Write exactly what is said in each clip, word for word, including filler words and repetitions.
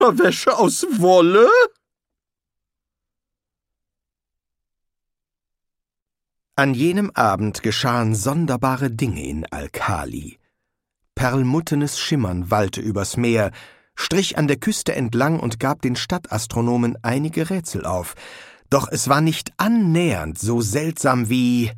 Wäsche aus Wolle? An jenem Abend geschahen sonderbare Dinge in Al-Khali. Perlmuttenes Schimmern wallte übers Meer, strich an der Küste entlang und gab den Stadtastronomen einige Rätsel auf. Doch es war nicht annähernd so seltsam wie...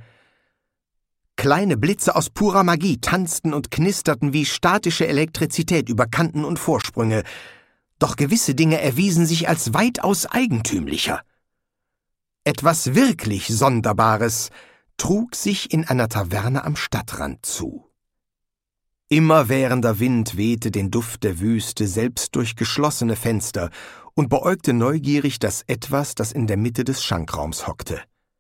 Kleine Blitze aus purer Magie tanzten und knisterten wie statische Elektrizität über Kanten und Vorsprünge. Doch gewisse Dinge erwiesen sich als weitaus eigentümlicher. Etwas wirklich Sonderbares trug sich in einer Taverne am Stadtrand zu. Immerwährender Wind wehte den Duft der Wüste selbst durch geschlossene Fenster und beäugte neugierig das Etwas, das in der Mitte des Schankraums hockte.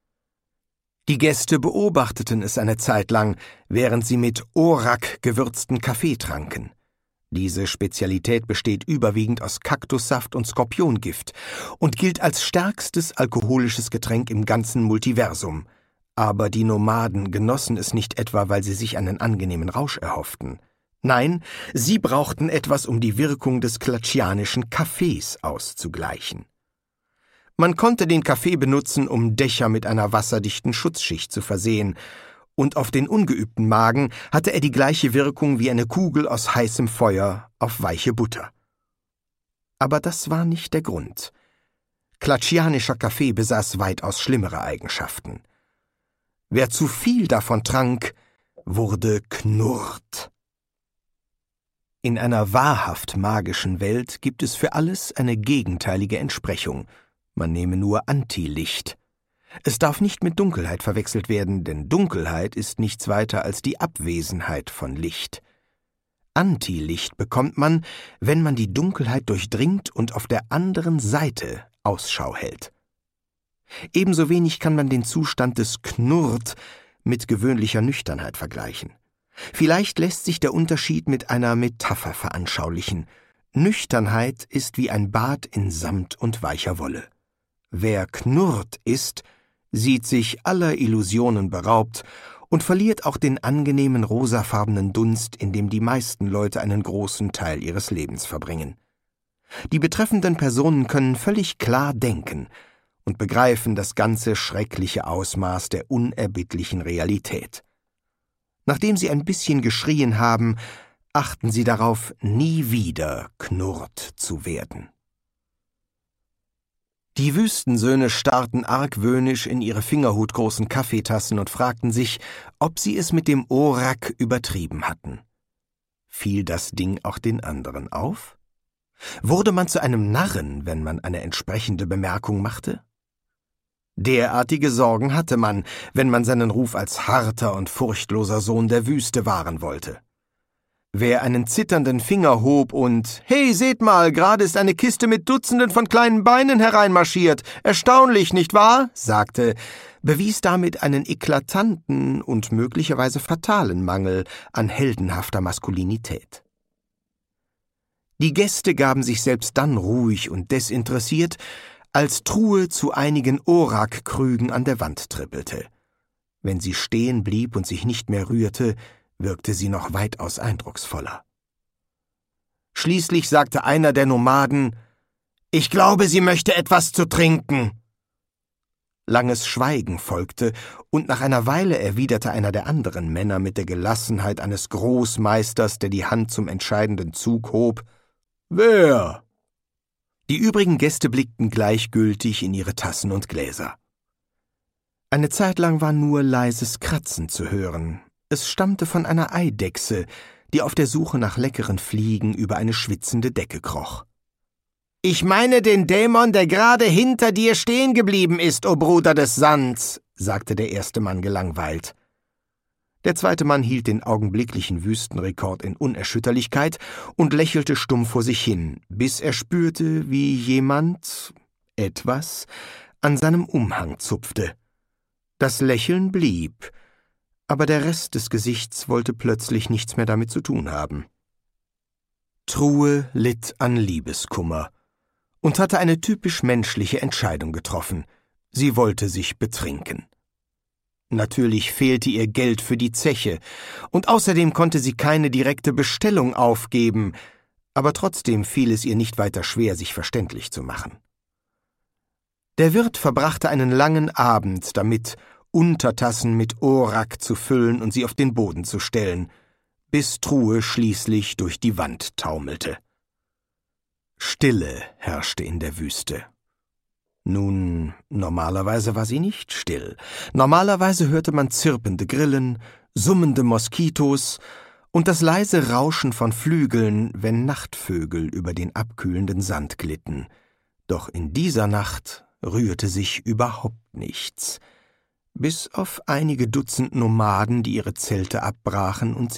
Die Gäste beobachteten es eine Zeit lang, während sie mit Orak gewürzten Kaffee tranken. Diese Spezialität besteht überwiegend aus Kaktussaft und Skorpiongift und gilt als stärkstes alkoholisches Getränk im ganzen Multiversum. Aber die Nomaden genossen es nicht etwa, weil sie sich einen angenehmen Rausch erhofften. Nein, sie brauchten etwas, um die Wirkung des klatschianischen Kaffees auszugleichen. Man konnte den Kaffee benutzen, um Dächer mit einer wasserdichten Schutzschicht zu versehen, und auf den ungeübten Magen hatte er die gleiche Wirkung wie eine Kugel aus heißem Feuer auf weiche Butter. Aber das war nicht der Grund. Klatschianischer Kaffee besaß weitaus schlimmere Eigenschaften. Wer zu viel davon trank, wurde knurrt. In einer wahrhaft magischen Welt gibt es für alles eine gegenteilige Entsprechung. Man nehme nur Antilicht. Es darf nicht mit Dunkelheit verwechselt werden, denn Dunkelheit ist nichts weiter als die Abwesenheit von Licht. Antilicht bekommt man, wenn man die Dunkelheit durchdringt und auf der anderen Seite Ausschau hält. Ebenso wenig kann man den Zustand des Knurrt mit gewöhnlicher Nüchternheit vergleichen. Vielleicht lässt sich der Unterschied mit einer Metapher veranschaulichen. Nüchternheit ist wie ein Bad in Samt und weicher Wolle. Wer knurrt ist, sieht sich aller Illusionen beraubt und verliert auch den angenehmen rosafarbenen Dunst, in dem die meisten Leute einen großen Teil ihres Lebens verbringen. Die betreffenden Personen können völlig klar denken und begreifen das ganze schreckliche Ausmaß der unerbittlichen Realität. Nachdem sie ein bisschen geschrien haben, achten sie darauf, nie wieder knurrt zu werden. Die Wüstensöhne starrten argwöhnisch in ihre fingerhutgroßen Kaffeetassen und fragten sich, ob sie es mit dem Orak übertrieben hatten. Fiel das Ding auch den anderen auf? Wurde man zu einem Narren, wenn man eine entsprechende Bemerkung machte? Derartige Sorgen hatte man, wenn man seinen Ruf als harter und furchtloser Sohn der Wüste wahren wollte. Wer einen zitternden Finger hob und »Hey, seht mal, gerade ist eine Kiste mit Dutzenden von kleinen Beinen hereinmarschiert. Erstaunlich, nicht wahr?« sagte, bewies damit einen eklatanten und möglicherweise fatalen Mangel an heldenhafter Maskulinität. Die Gäste gaben sich selbst dann ruhig und desinteressiert, als Truhe zu einigen Orak-Krügen an der Wand trippelte. Wenn sie stehen blieb und sich nicht mehr rührte, wirkte sie noch weitaus eindrucksvoller. Schließlich sagte einer der Nomaden, »Ich glaube, sie möchte etwas zu trinken.« Langes Schweigen folgte, und nach einer Weile erwiderte einer der anderen Männer mit der Gelassenheit eines Großmeisters, der die Hand zum entscheidenden Zug hob, »Wer?« Die übrigen Gäste blickten gleichgültig in ihre Tassen und Gläser. Eine Zeit lang war nur leises Kratzen zu hören. Es stammte von einer Eidechse, die auf der Suche nach leckeren Fliegen über eine schwitzende Decke kroch. »Ich meine den Dämon, der gerade hinter dir stehen geblieben ist, o Bruder des Sands«, sagte der erste Mann gelangweilt. Der zweite Mann hielt den augenblicklichen Wüstenrekord in Unerschütterlichkeit und lächelte stumm vor sich hin, bis er spürte, wie jemand, etwas, an seinem Umhang zupfte. Das Lächeln blieb, aber der Rest des Gesichts wollte plötzlich nichts mehr damit zu tun haben. Truhe litt an Liebeskummer und hatte eine typisch menschliche Entscheidung getroffen. Sie wollte sich betrinken. Natürlich fehlte ihr Geld für die Zeche, und außerdem konnte sie keine direkte Bestellung aufgeben, aber trotzdem fiel es ihr nicht weiter schwer, sich verständlich zu machen. Der Wirt verbrachte einen langen Abend damit, Untertassen mit Orak zu füllen und sie auf den Boden zu stellen, bis Truhe schließlich durch die Wand taumelte. Stille herrschte in der Wüste. Nun, normalerweise war sie nicht still. Normalerweise hörte man zirpende Grillen, summende Moskitos und das leise Rauschen von Flügeln, wenn Nachtvögel über den abkühlenden Sand glitten. Doch in dieser Nacht rührte sich überhaupt nichts, bis auf einige Dutzend Nomaden, die ihre Zelte abbrachen und